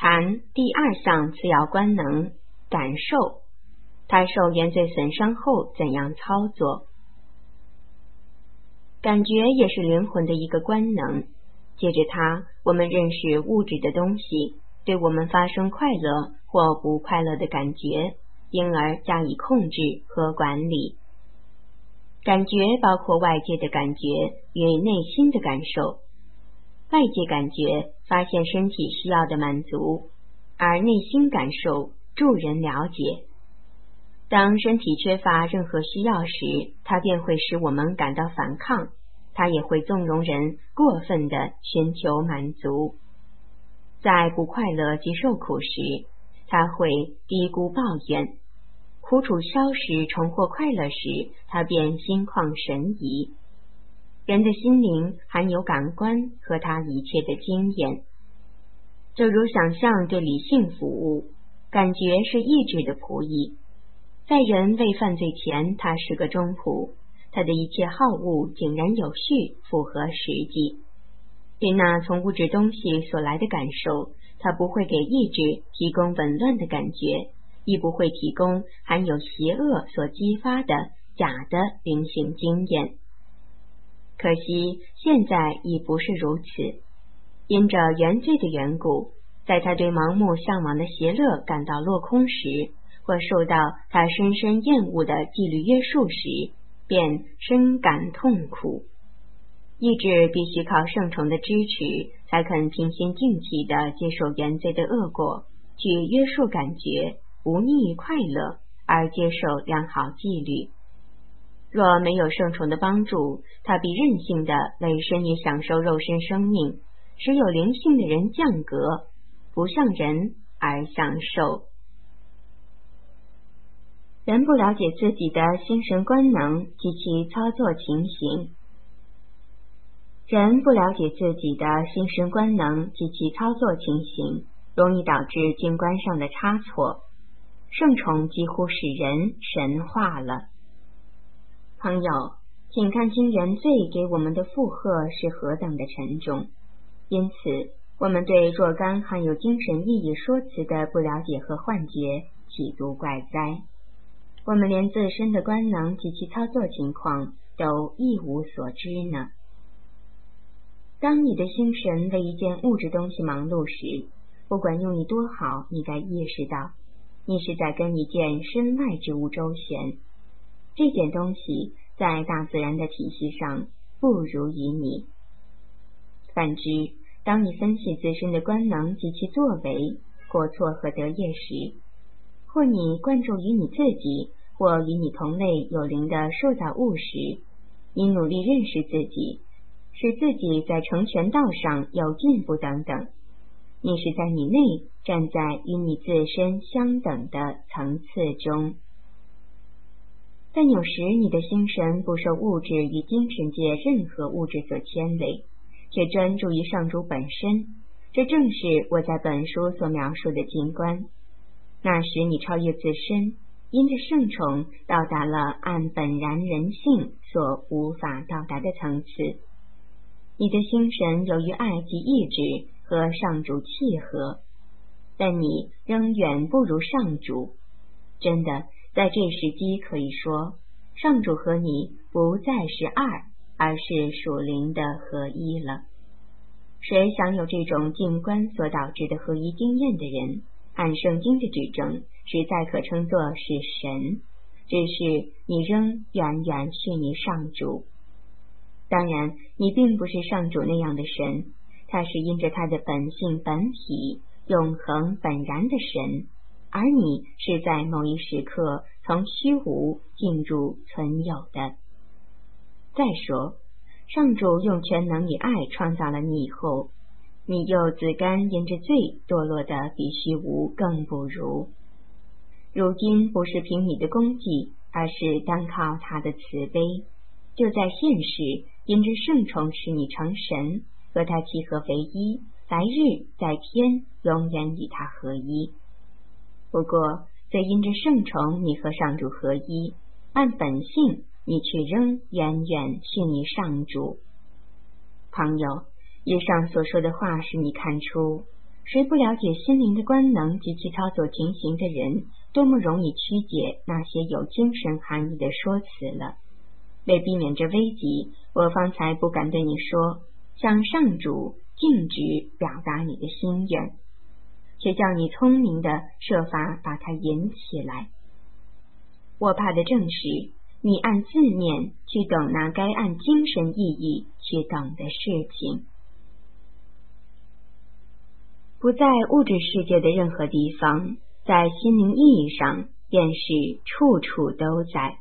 谈第二项次要官能，感受，它受原罪损伤后怎样操作。感觉也是灵魂的一个官能，借着它，我们认识物质的东西，对我们发生快乐或不快乐的感觉，因而加以控制和管理。感觉包括外界的感觉与内心的感受。外界感觉发现身体需要的满足，而内心感受助人了解。当身体缺乏任何需要时，它便会使我们感到反抗，它也会纵容人过分地寻求满足。在不快乐及受苦时，它会低估抱怨，苦楚消时重获快乐时，它便心旷神怡。人的心灵含有感官和他一切的经验，就如想象对理性服务，感觉是意志的仆役。在人未犯罪前，他是个忠仆，他的一切好恶井然有序，符合实际。对那从物质东西所来的感受，他不会给意志提供紊乱的感觉，亦不会提供含有邪恶所激发的假的灵性经验。可惜现在已不是如此，因着原罪的缘故，在他对盲目向往的邪乐感到落空时，或受到他深深厌恶的纪律约束时，便深感痛苦。意志必须靠圣宠的支持，才肯平心静气地接受原罪的恶果，去约束感觉，不逆快乐，而接受良好纪律。若没有圣宠的帮助，他必任性的累身也享受肉身生命，使有灵性的人降格，不像人而享受。人不了解自己的心神官能及其操作情形。人不了解自己的心神官能及其操作情形，容易导致境观上的差错。圣宠几乎使人神化了。朋友，请看清原罪给我们的负荷是何等的沉重。因此，我们对若干含有精神意义说辞的不了解和幻觉，岂足怪哉？我们连自身的官能及其操作情况都一无所知呢。当你的心神为一件物质东西忙碌时，不管用意多好，你该意识到，你是在跟一件身外之物周旋。这件东西在大自然的体系上不如于你。反之，当你分析自身的官能及其作为、过错和得业时，或你关注于你自己，或与你同类有灵的受造物时，你努力认识自己，使自己在成全道上有进步等等，你是在你内站在与你自身相等的层次中。但有时你的心神不受物质与精神界任何物质所牵累，却专注于上主本身，这正是我在本书所描述的境观。那时你超越自身，因着圣宠到达了按本然人性所无法到达的层次。你的心神由于爱及意志和上主契合，但你仍远不如上主。真的，在这时机可以说，上主和你不再是二，而是属灵的合一了。谁享有这种境观所导致的合一经验的人，按圣经的指证，实在可称作是神，只是你仍远远逊于上主。当然，你并不是上主那样的神，他是因着他的本性本体永恒本然的神，而你是在某一时刻从虚无进入存有的。再说，上主用全能与爱创造了你以后，你又自甘因着罪堕落的比虚无更不如。如今不是凭你的功绩，而是单靠他的慈悲，就在现世因着圣宠使你成神，和他契合为一，来日在天永远与他合一。不过则因着圣宠你和上主合一，按本性你却仍远远逊于上主。朋友，以上所说的话使你看出， 谁不了解心灵的官能及其操作情形的人，多么容易曲解那些有精神含义的说辞了。为避免这危急，我方才不敢对你说，向上主径直表达你的心愿，却叫你聪明的设法把它引起来。我怕的正是你按字面去懂那该按精神意义去懂的事情。不在物质世界的任何地方，在心灵意义上便是处处都在。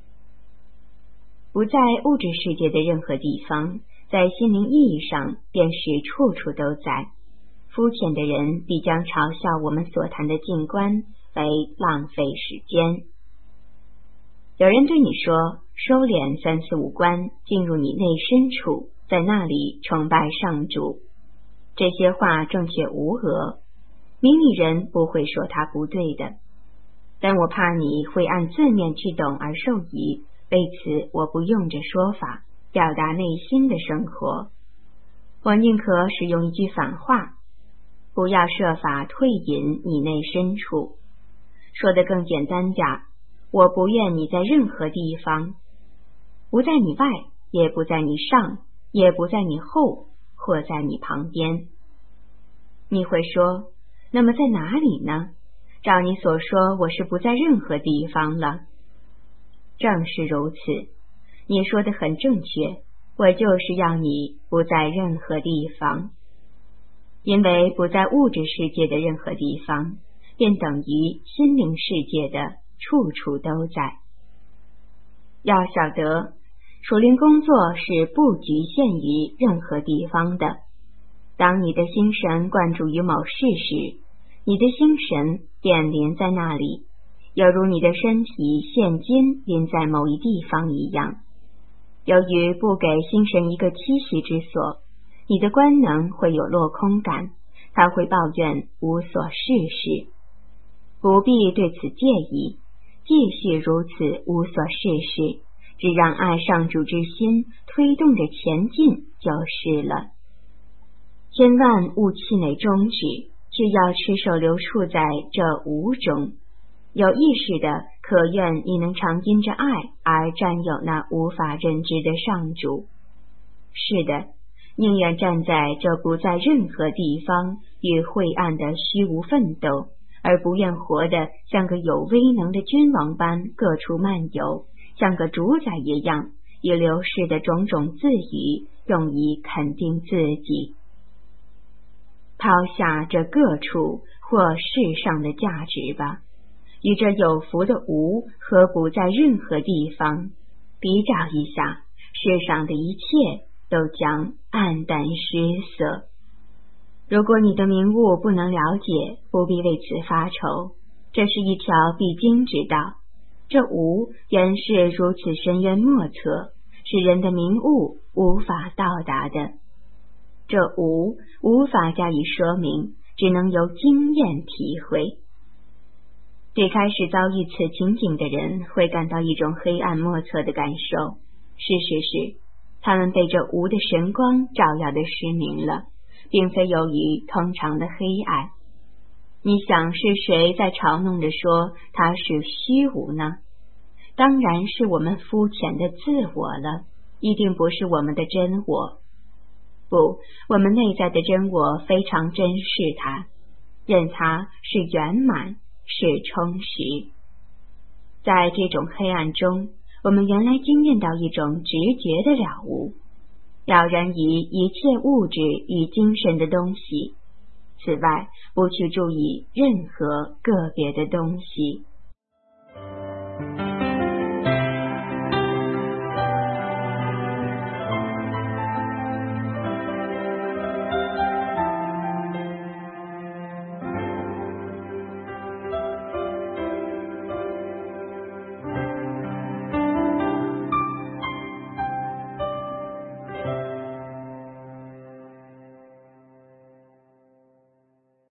不在物质世界的任何地方，在心灵意义上便是处处都在。肤浅的人必将嘲笑我们所谈的静观为浪费时间。有人对你说，收敛三四五官，进入你内深处，在那里崇拜上主。这些话正确无讹，明理人不会说它不对的，但我怕你会按字面去懂而受疑，为此我不用这说法表达内心的生活。我宁可使用一句反话，不要设法退隐你内深处。说得更简单点，我不愿你在任何地方，不在你外，也不在你上，也不在你后，或在你旁边。你会说，那么在哪里呢？照你所说，我是不在任何地方了。正是如此，你说的很正确，我就是要你不在任何地方。因为不在物质世界的任何地方，便等于心灵世界的处处都在。要晓得，属灵工作是不局限于任何地方的。当你的心神灌注于某事时，你的心神便临在那里，犹如你的身体现今临在某一地方一样。由于不给心神一个栖息之所，你的官能会有落空感，他会抱怨无所事事。不必对此介意，继续如此无所事事，只让爱上主之心推动着前进就是了。千万勿气馁终止，却要持守流处在这无中。有意识的可愿你能常因着爱而占有那无法认知的上主。是的，宁愿站在这不在任何地方与晦暗的虚无奋斗，而不愿活得像个有威能的君王般各处漫游，像个主宰一样，以流逝的种种自语用以肯定自己。抛下这各处或世上的价值吧，与这有福的无和不在任何地方比较一下，世上的一切都将黯淡失色。如果你的明悟不能了解，不必为此发愁，这是一条必经之道。这无原是如此深渊莫测，是人的明悟无法到达的。这无法加以说明，只能由经验体会。对开始遭遇此情景的人会感到一种黑暗莫测的感受。事实是，他们被这无的神光照耀的失明了，并非由于通常的黑暗。你想是谁在嘲弄着说它是虚无呢？当然是我们肤浅的自我了，一定不是我们的真我。不，我们内在的真我非常珍视它，认它是圆满，是充实。在这种黑暗中，我们原来经验到一种直觉的了悟，了然于一切物质与精神的东西。此外，不去注意任何个别的东西。